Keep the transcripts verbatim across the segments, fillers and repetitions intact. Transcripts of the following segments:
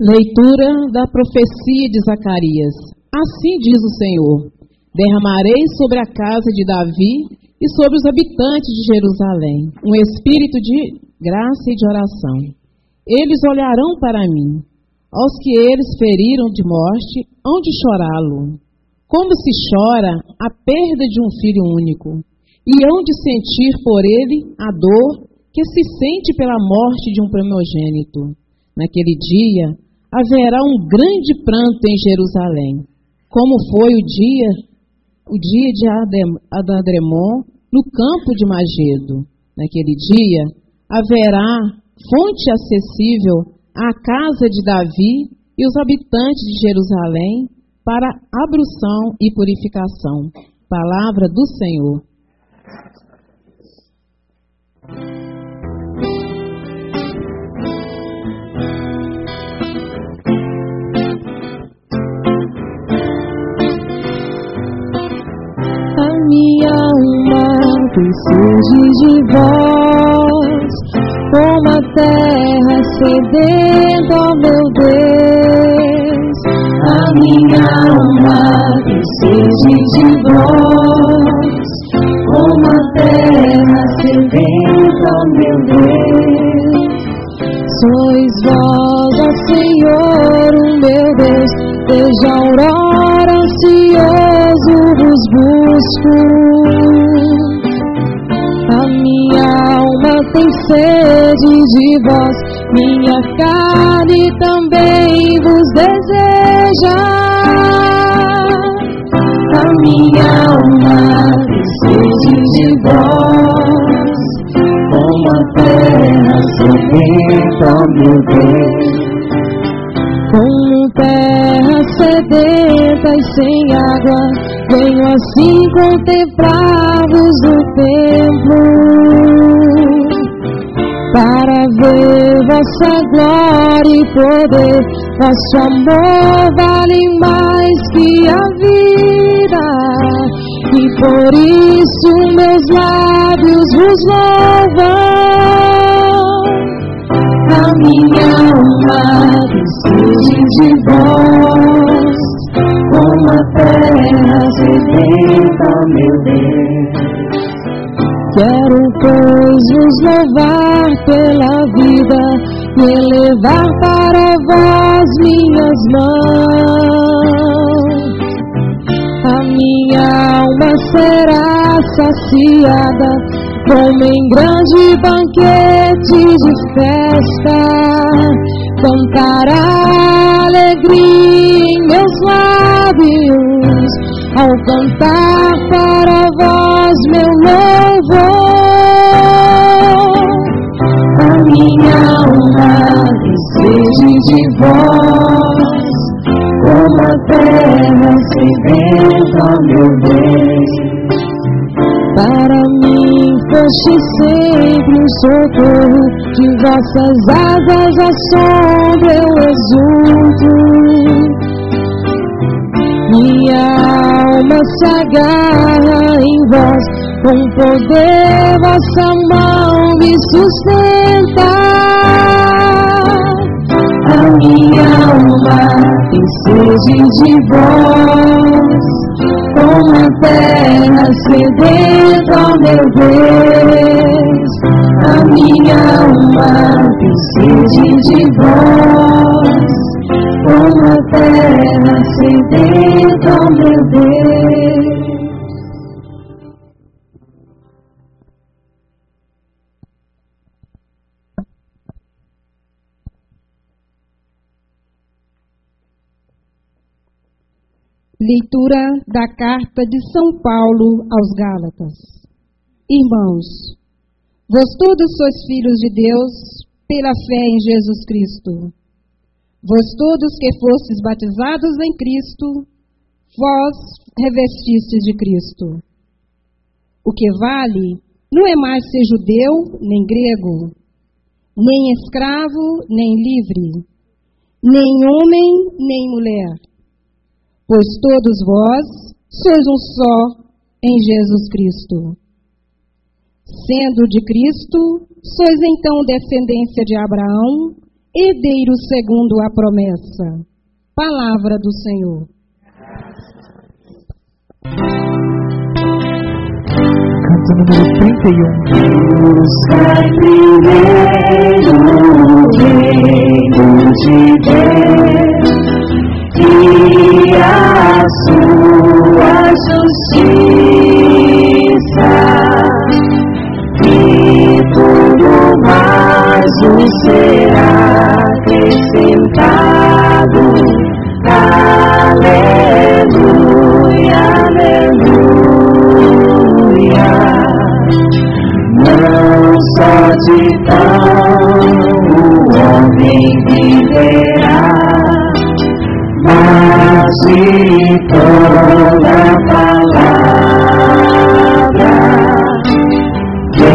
Leitura da profecia de Zacarias. Assim diz o Senhor: derramarei sobre a casa de Davi e sobre os habitantes de Jerusalém um espírito de graça e de oração. Eles olharão para mim. Aos que eles feriram de morte, hão de chorá-lo, como se chora a perda de um filho único, e hão de sentir por ele a dor que se sente pela morte de um primogênito. Naquele dia haverá um grande pranto em Jerusalém, como foi o dia, o dia de Adadremon no campo de Magedo. Naquele dia haverá fonte acessível à casa de Davi e os habitantes de Jerusalém para ablução e purificação. Palavra do Senhor. A minha alma precisa de vós, como a terra sedenta, ó meu Deus. A minha alma precisa de vós, como a terra sedenta, ó meu Deus. Sois vós, ó Senhor, o meu Deus, desde a aurora ansioso vos busco. A minha alma tem sede de vós, minha carne também vos deseja. A minha alma tem sede de vós, como a terra sedenta, ó meu Deus. Como terra sedenta e sem água, venho assim contemplar-vos no templo, para ver vossa glória e poder. Vosso amor vale mais que a vida, e por isso meus lábios vos louvam. A minha alma precisa de vós, como a terra sedenta, ó meu Deus. Quero, pois, vos louvar pela vida e elevar para vós minhas mãos. A minha alma será saciada, como em grande banquete de festa. Cantará alegria em meus lábios, ao cantar para vós meu louvor. A minha alma deseja de vós, como a terra sedenta, ó meu Deus. Para mim foste sempre um socorro, de vossas asas à sombra eu exulto. Minha alma se agarra em vós, com poder vossa mão me sustenta. A minha alma tem sede de vós, como a terra sedenta, ó meu Deus. A minha alma tem sede de vós, como a terra sedenta, ó meu Deus. Leitura da carta de São Paulo aos Gálatas. Irmãos, vós todos sois filhos de Deus pela fé em Jesus Cristo. Vós todos que fostes batizados em Cristo, vós revestistes de Cristo. O que vale não é mais ser judeu nem grego, nem escravo nem livre, nem homem nem mulher. Pois todos vós sois um só em Jesus Cristo. Sendo de Cristo, sois então descendência de Abraão herdeiro segundo a promessa. Palavra do Senhor. Canto número trinta e um. Buscai primeiro o reino de Deus e a sua justiça, e tudo mais vos será acrescentado. Aleluia, aleluia. Não só de pão o homem viverá, mas de toda palavra que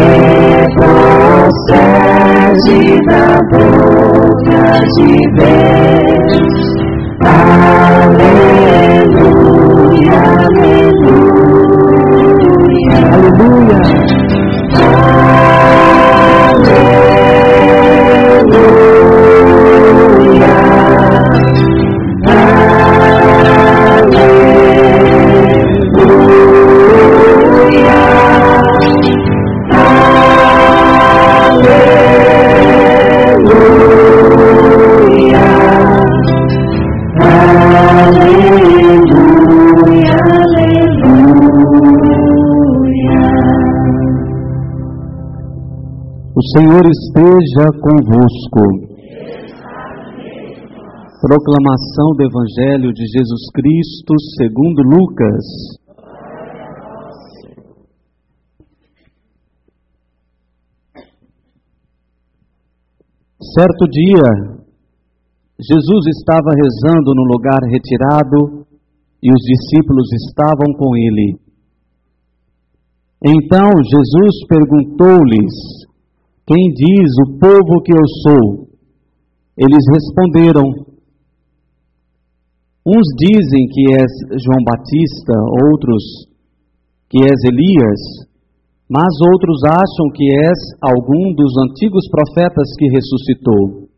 procede da boca de Deus. Aleluia, aleluia, Aleluia. O Senhor esteja convosco. Proclamação do Evangelho de Jesus Cristo segundo Lucas. Certo dia, Jesus estava rezando num lugar retirado e os discípulos estavam com ele. Então Jesus perguntou-lhes: quem diz o povo que eu sou? Eles responderam: uns dizem que és João Batista, outros que és Elias, mas outros acham que és algum dos antigos profetas que ressuscitou.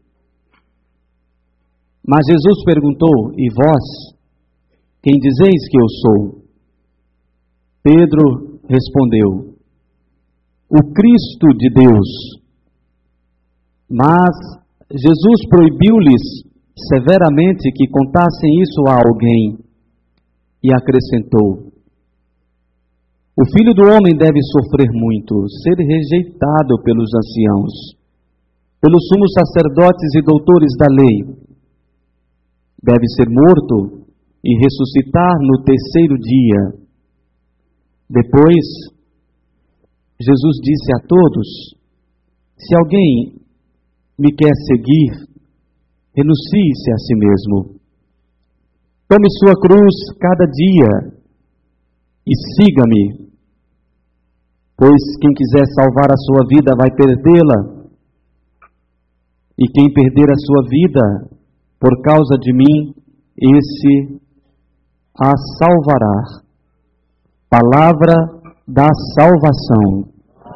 Mas Jesus perguntou: e vós, quem dizeis que eu sou? Pedro respondeu: o Cristo de Deus. Mas Jesus proibiu-lhes severamente que contassem isso a alguém e acrescentou: o Filho do Homem deve sofrer muito, ser rejeitado pelos anciãos, pelos sumos sacerdotes e doutores da lei. Deve ser morto e ressuscitar no terceiro dia. Depois, Jesus disse a todos: se alguém me quer seguir, renuncie-se a si mesmo. Tome sua cruz cada dia e siga-me. Pois quem quiser salvar a sua vida vai perdê-la, e quem perder a sua vida por causa de mim, esse a salvará. Palavra da salvação.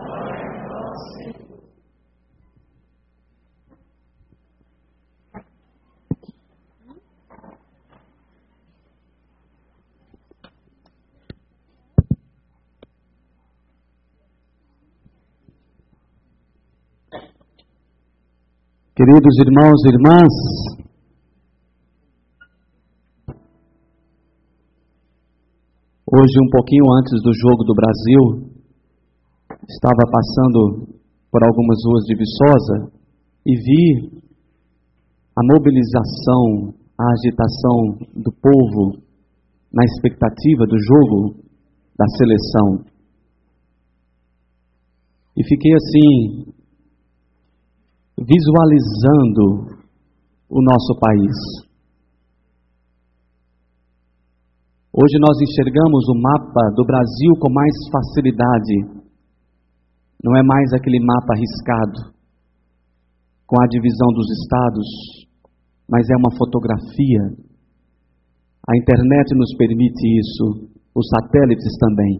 Queridos irmãos e irmãs, hoje, um pouquinho antes do Jogo do Brasil, estava passando por algumas ruas de Viçosa e vi a mobilização, a agitação do povo na expectativa do jogo da seleção. E fiquei assim, visualizando o nosso país. Hoje nós enxergamos o mapa do Brasil com mais facilidade. Não é mais aquele mapa riscado, com a divisão dos estados, mas é uma fotografia. A internet nos permite isso, os satélites também.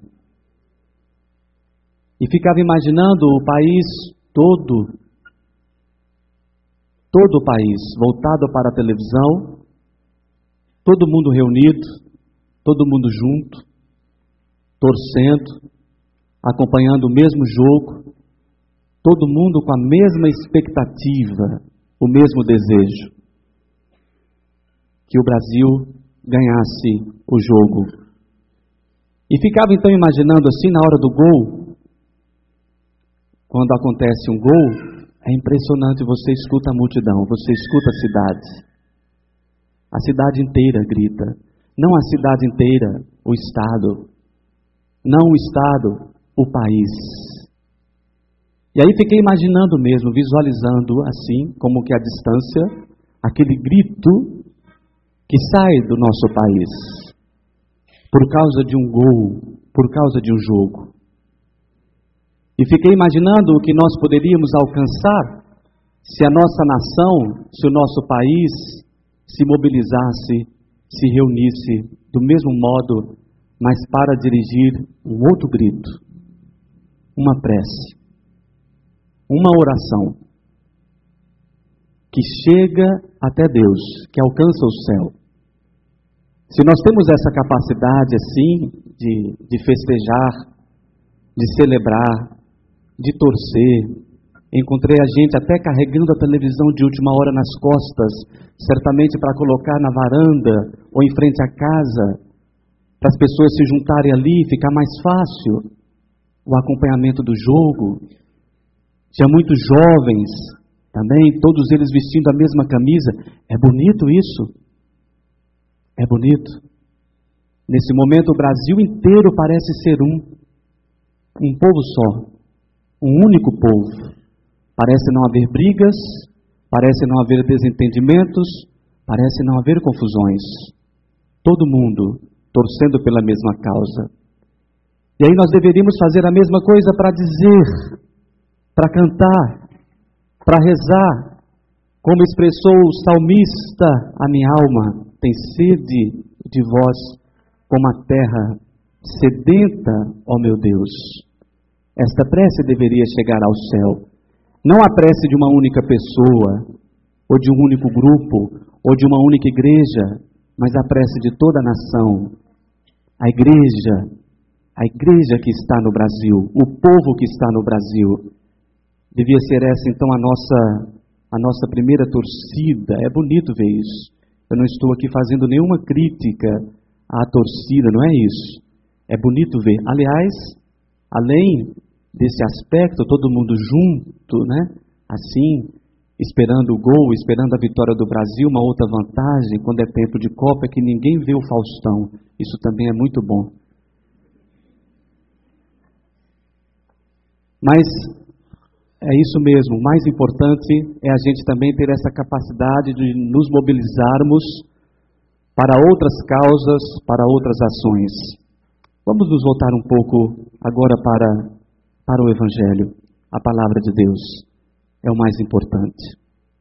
E ficava imaginando o país todo todo o país voltado para a televisão, todo mundo reunido, todo mundo junto, torcendo, acompanhando o mesmo jogo, todo mundo com a mesma expectativa, o mesmo desejo, que o Brasil ganhasse o jogo. E ficava então imaginando assim, na hora do gol, quando acontece um gol, é impressionante, você escuta a multidão, você escuta a cidade. A cidade inteira grita. Não a cidade inteira, o Estado. Não o Estado, o país. E aí fiquei imaginando mesmo, visualizando assim, como que a distância, aquele grito que sai do nosso país, por causa de um gol, por causa de um jogo. E fiquei imaginando o que nós poderíamos alcançar se a nossa nação, se o nosso país se mobilizasse, se reunisse do mesmo modo, mas para dirigir um outro grito, uma prece, uma oração, que chega até Deus, que alcança o céu. Se nós temos essa capacidade assim, de, de festejar, de celebrar, de torcer, encontrei a gente até carregando a televisão de última hora nas costas, certamente para colocar na varanda ou em frente à casa, para as pessoas se juntarem ali, ficar mais fácil o acompanhamento do jogo. Tinha muitos jovens também, todos eles vestindo a mesma camisa. É bonito isso? É bonito. Nesse momento o Brasil inteiro parece ser um, um povo só, um único povo. Parece não haver brigas, parece não haver desentendimentos, parece não haver confusões. Todo mundo torcendo pela mesma causa. E aí nós deveríamos fazer a mesma coisa para dizer, para cantar, para rezar, como expressou o salmista: a minha alma tem sede de vós, como a terra sedenta, ó meu Deus. Esta prece deveria chegar ao céu. Não a prece de uma única pessoa, ou de um único grupo, ou de uma única igreja, mas a prece de toda a nação. A igreja, a igreja que está no Brasil, o povo que está no Brasil. Devia ser essa então a nossa, a nossa primeira torcida. É bonito ver isso. Eu não estou aqui fazendo nenhuma crítica à torcida, não é isso. É bonito ver. Aliás, além desse aspecto, todo mundo junto, né? Assim, esperando o gol, esperando a vitória do Brasil. Uma outra vantagem, quando é tempo de Copa, é que ninguém vê o Faustão. Isso também é muito bom. Mas é isso mesmo, o mais importante é a gente também ter essa capacidade de nos mobilizarmos para outras causas, para outras ações. Vamos nos voltar um pouco agora para, para o Evangelho. A palavra de Deus é o mais importante.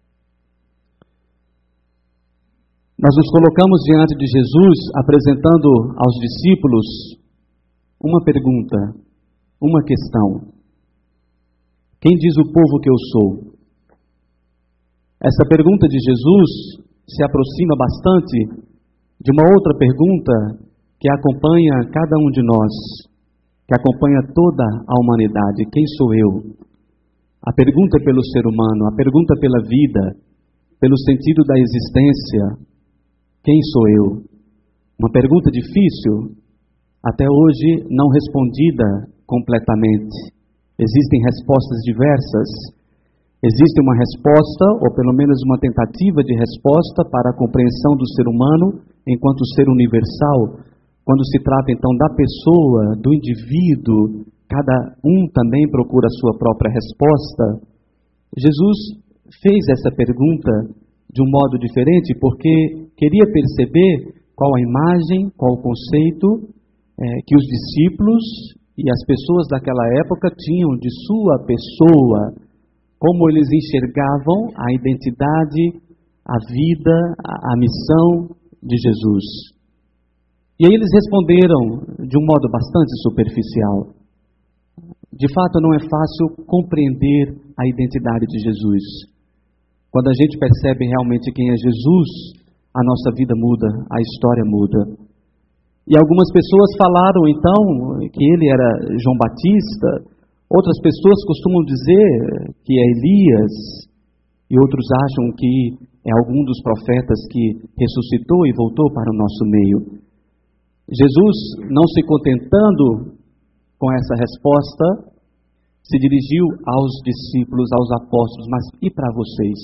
Nós nos colocamos diante de Jesus, apresentando aos discípulos uma pergunta, uma questão. Quem diz o povo que eu sou? Essa pergunta de Jesus se aproxima bastante de uma outra pergunta que acompanha cada um de nós, que acompanha toda a humanidade. Quem sou eu? A pergunta é pelo ser humano, a pergunta pela vida, pelo sentido da existência. Quem sou eu? Uma pergunta difícil, até hoje não respondida completamente. Existem respostas diversas. Existe uma resposta, ou pelo menos uma tentativa de resposta para a compreensão do ser humano enquanto ser universal. Quando se trata então da pessoa, do indivíduo, cada um também procura a sua própria resposta. Jesus fez essa pergunta de um modo diferente porque queria perceber qual a imagem, qual o conceito é, que os discípulos e as pessoas daquela época tinham de sua pessoa, como eles enxergavam a identidade, a vida, a, a missão de Jesus. E aí eles responderam de um modo bastante superficial. De fato, não é fácil compreender a identidade de Jesus. Quando a gente percebe realmente quem é Jesus, a nossa vida muda, a história muda. E algumas pessoas falaram então que ele era João Batista, outras pessoas costumam dizer que é Elias, e outros acham que é algum dos profetas que ressuscitou e voltou para o nosso meio. Jesus, não se contentando com essa resposta, se dirigiu aos discípulos, aos apóstolos, mas e para vocês?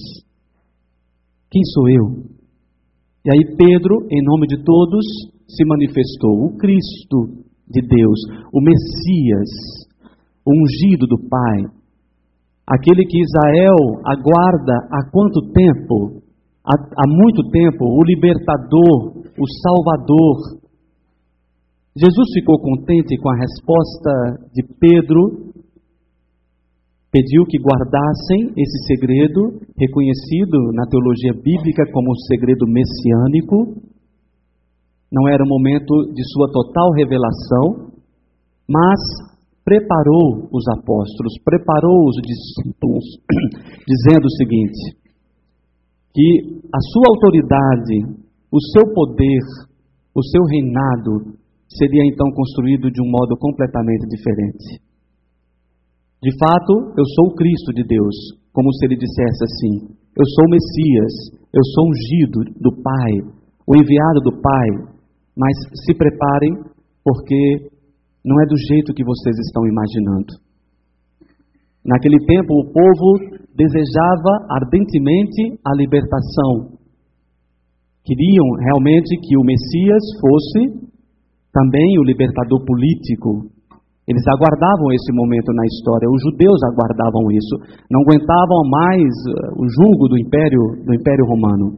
Quem sou eu? E aí Pedro, em nome de todos, se manifestou, o Cristo de Deus, o Messias, o ungido do Pai, aquele que Israel aguarda há quanto tempo? Há, há muito tempo, o libertador, o salvador. Jesus ficou contente com a resposta de Pedro, pediu que guardassem esse segredo, reconhecido na teologia bíblica como o segredo messiânico. Não era o momento de sua total revelação, mas preparou os apóstolos, preparou os discípulos, dizendo o seguinte, que a sua autoridade, o seu poder, o seu reinado, seria então construído de um modo completamente diferente. De fato, eu sou o Cristo de Deus, como se ele dissesse assim, eu sou o Messias, eu sou ungido do Pai, o enviado do Pai, mas se preparem, porque não é do jeito que vocês estão imaginando. Naquele tempo, o povo desejava ardentemente a libertação. Queriam realmente que o Messias fosse também o libertador político. Eles aguardavam esse momento na história, os judeus aguardavam isso, não aguentavam mais o jugo do Império, do Império Romano.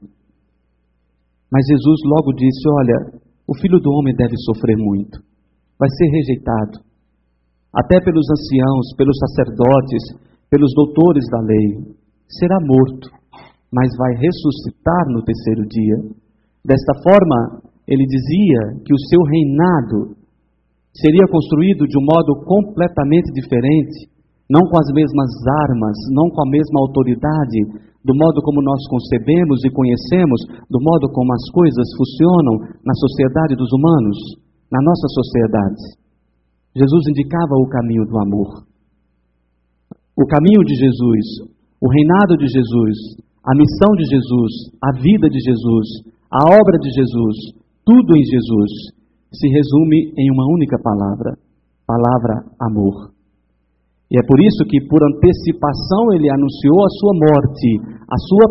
Mas Jesus logo disse, olha, o Filho do Homem deve sofrer muito, vai ser rejeitado, até pelos anciãos, pelos sacerdotes, pelos doutores da lei, será morto, mas vai ressuscitar no terceiro dia. Desta forma, ele dizia que o seu reinado seria construído de um modo completamente diferente, não com as mesmas armas, não com a mesma autoridade, do modo como nós concebemos e conhecemos, do modo como as coisas funcionam na sociedade dos humanos, na nossa sociedade. Jesus indicava o caminho do amor. O caminho de Jesus, o reinado de Jesus, a missão de Jesus, a vida de Jesus, a obra de Jesus, tudo em Jesus, se resume em uma única palavra, palavra amor. E é por isso que, por antecipação, ele anunciou a sua morte, a sua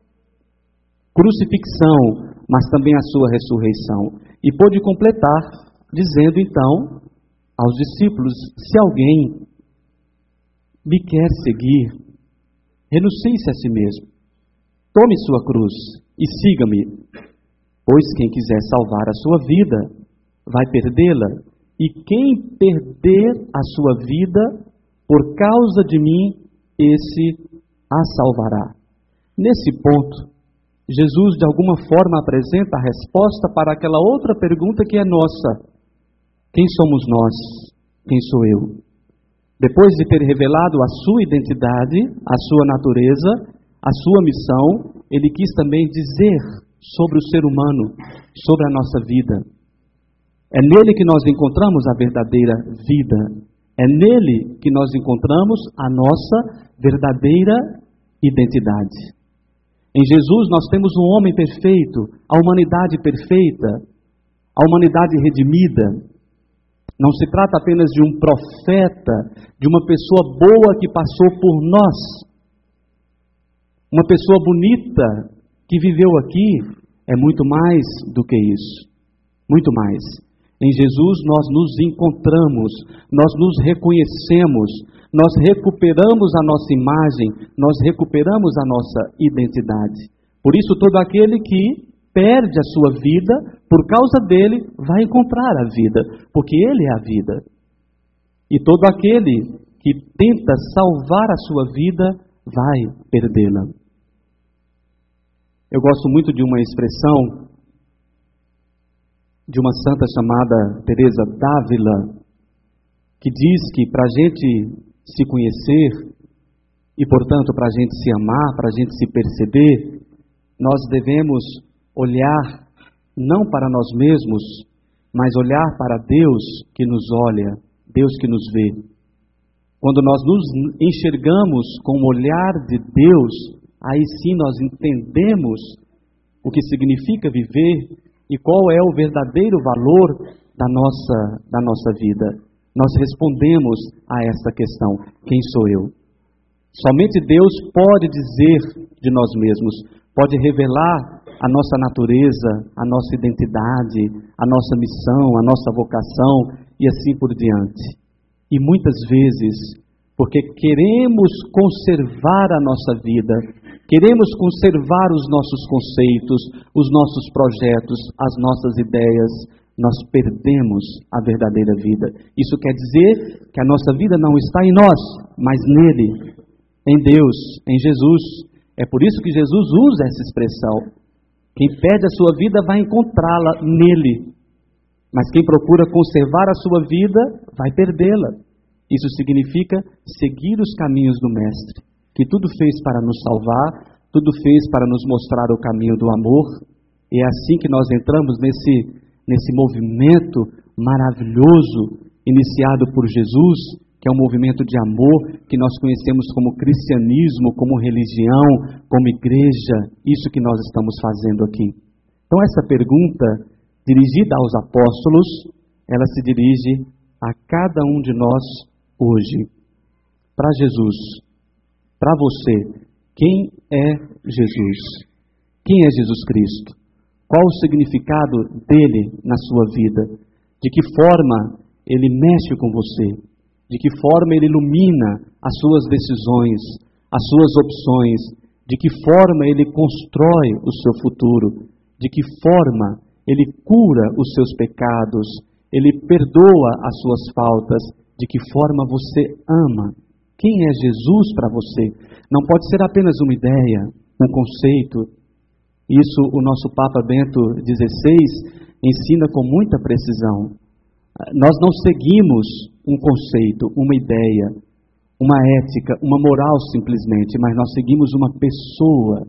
crucifixão, mas também a sua ressurreição. E pôde completar, dizendo então aos discípulos, se alguém me quer seguir, renuncie-se a si mesmo, tome sua cruz e siga-me, pois quem quiser salvar a sua vida, vai perdê-la, e quem perder a sua vida por causa de mim, esse a salvará. Nesse ponto, Jesus de alguma forma apresenta a resposta para aquela outra pergunta que é nossa: quem somos nós? Quem sou eu? Depois de ter revelado a sua identidade, a sua natureza, a sua missão, ele quis também dizer sobre o ser humano, sobre a nossa vida. É nele que nós encontramos a verdadeira vida. É nele que nós encontramos a nossa verdadeira identidade. Em Jesus nós temos um homem perfeito, a humanidade perfeita, a humanidade redimida. Não se trata apenas de um profeta, de uma pessoa boa que passou por nós. Uma pessoa bonita que viveu aqui é muito mais do que isso. Muito mais. Em Jesus nós nos encontramos, nós nos reconhecemos, nós recuperamos a nossa imagem, nós recuperamos a nossa identidade. Por isso todo aquele que perde a sua vida, por causa dele, vai encontrar a vida, porque ele é a vida. E todo aquele que tenta salvar a sua vida, vai perdê-la. Eu gosto muito de uma expressão de uma santa chamada Teresa d'Ávila, que diz que para a gente se conhecer, E, portanto, para a gente se amar, para a gente se perceber, nós devemos olhar não para nós mesmos, mas olhar para Deus que nos olha, Deus que nos vê. Quando nós nos enxergamos com o olhar de Deus, aí sim nós entendemos o que significa viver e qual é o verdadeiro valor da nossa, da nossa vida. Nós respondemos a essa questão: quem sou eu? Somente Deus pode dizer de nós mesmos, pode revelar a nossa natureza, a nossa identidade, a nossa missão, a nossa vocação e assim por diante. E muitas vezes, porque queremos conservar a nossa vida, queremos conservar os nossos conceitos, os nossos projetos, as nossas ideias, nós perdemos a verdadeira vida. Isso quer dizer que a nossa vida não está em nós, mas nele, em Deus, em Jesus. É por isso que Jesus usa essa expressão. Quem perde a sua vida vai encontrá-la nele. Mas quem procura conservar a sua vida vai perdê-la. Isso significa seguir os caminhos do Mestre, que tudo fez para nos salvar, tudo fez para nos mostrar o caminho do amor. E é assim que nós entramos nesse, nesse movimento maravilhoso, iniciado por Jesus, que é um movimento de amor, que nós conhecemos como cristianismo, como religião, como igreja. Isso que nós estamos fazendo aqui. Então essa pergunta, dirigida aos apóstolos, ela se dirige a cada um de nós hoje. Para Jesus, para você, quem é Jesus? Quem é Jesus Cristo? Qual o significado dele na sua vida? De que forma ele mexe com você? De que forma ele ilumina as suas decisões, as suas opções? De que forma ele constrói o seu futuro? De que forma ele cura os seus pecados? Ele perdoa as suas faltas? De que forma você ama? Quem é Jesus para você? Não pode ser apenas uma ideia, um conceito. Isso o nosso Papa Bento dezesseis ensina com muita precisão. Nós não seguimos um conceito, uma ideia, uma ética, uma moral simplesmente, mas nós seguimos uma pessoa.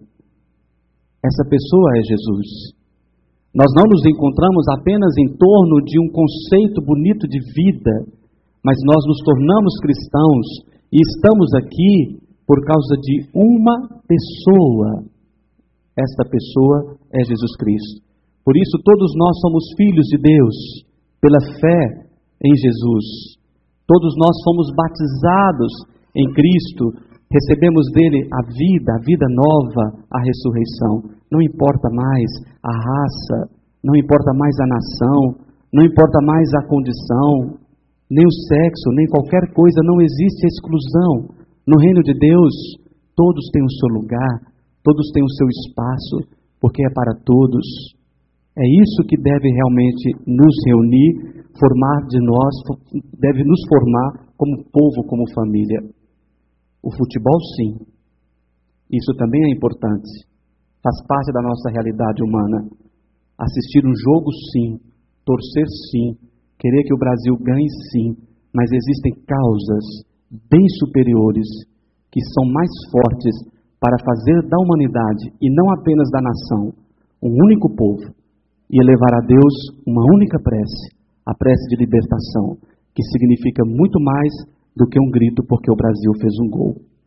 Essa pessoa é Jesus. Nós não nos encontramos apenas em torno de um conceito bonito de vida, mas nós nos tornamos cristãos e estamos aqui por causa de uma pessoa. Esta pessoa é Jesus Cristo. Por isso todos nós somos filhos de Deus, pela fé em Jesus. Todos nós fomos batizados em Cristo, recebemos dele a vida, a vida nova, a ressurreição. Não importa mais a raça, não importa mais a nação, não importa mais a condição, nem o sexo, nem qualquer coisa, não existe exclusão. No reino de Deus, todos têm o seu lugar, todos têm o seu espaço, porque é para todos. É isso que deve realmente nos reunir, formar de nós, deve nos formar como povo, como família. O futebol, sim. Isso também é importante. Faz parte da nossa realidade humana. Assistir um jogo, sim. Torcer, sim. Querer que o Brasil ganhe, sim. Mas existem causas bem superiores que são mais fortes para fazer da humanidade, e não apenas da nação, um único povo, e elevar a Deus uma única prece, a prece de libertação, que significa muito mais do que um grito porque o Brasil fez um gol.